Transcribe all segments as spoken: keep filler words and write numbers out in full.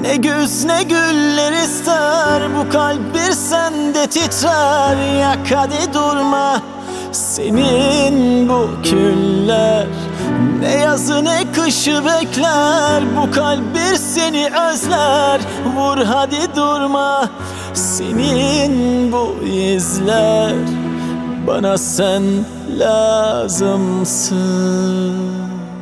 Ne güz ne güller ister, bu kalp bir sende titrer. Yak hadi durma senin bu küller. Ne yazı ne kışı bekler, bu kalp bir seni özler. Vur hadi durma senin bu izler. Bana sen lazımsın.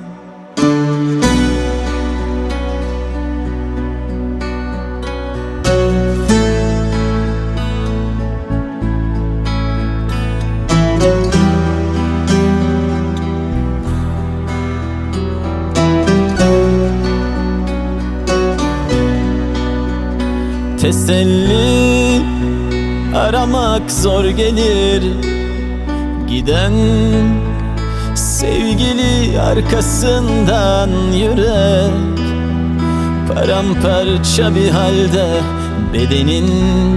Teselli aramak zor gelir, giden sevgili arkasından yürek. Paramparça bir halde bedenin,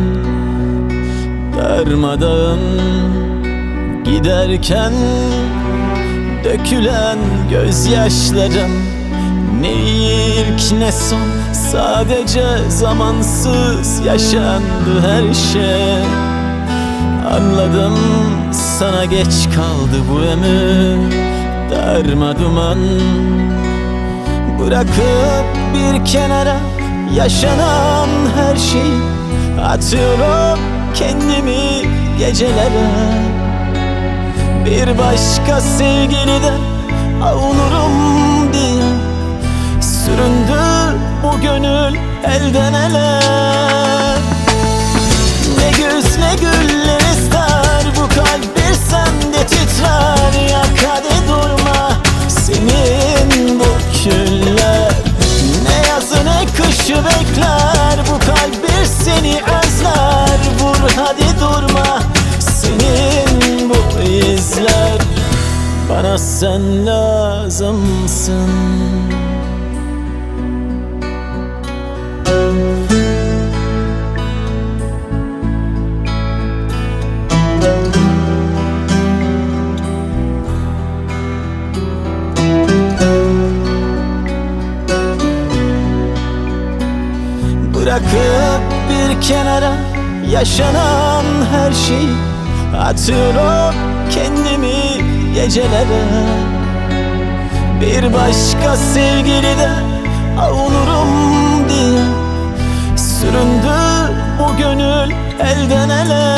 darmadağın giderken dökülen gözyaşlarım. Ne ilk ne son, sadece zamansız yaşandı her şey. Anladım, sana geç kaldı bu ömür. Darma duman bırakıp bir kenara yaşanan her şeyi. Atıyorum kendimi gecelere, bir başka sevgiliden avunurum diye. Süründü bu gönül elden ele. Ne güz ne güller ister, bu kalp bir sende titrer. Yak hadi durma senin bu küller. Ne yazı ne kışı bekler, bu kalp bir seni özler. Vur hadi durma senin bu izler. Bana sen lazımsın. Bırakıp bir kenara yaşanan her şeyi. Atıyorum kendimi gecelere, bir başka sevgilide avunurum diye. Süründü bu gönül elden ele.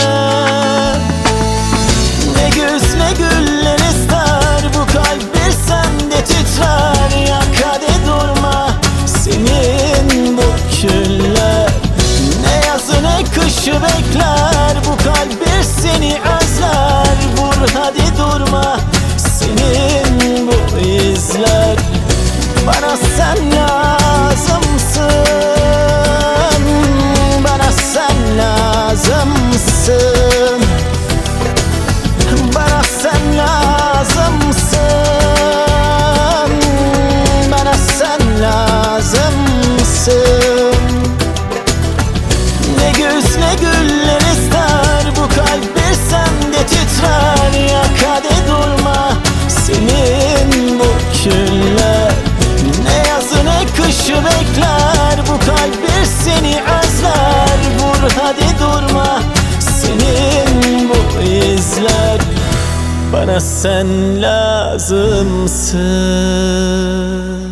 Ne güz ne güller ister, bu kalp bir sende titrer. Yak hadi durma senin bu küller. Ne yazı ne kışı bekler, bu kalp bir seni özler. Vur hadi durma senin bu izler. Bana sen lazımsın, bana sen lazımsın, bana sen lazımsın, bana sen lazımsın. Ne güz ne güller ister, bu kalp bir sende titrer. Yak hadi durma senin bu küller. Ne yazı ne kışı bekler, bu kalp bir seni özler. Vur hadi durma senin bu izler. Bana sen lazımsın.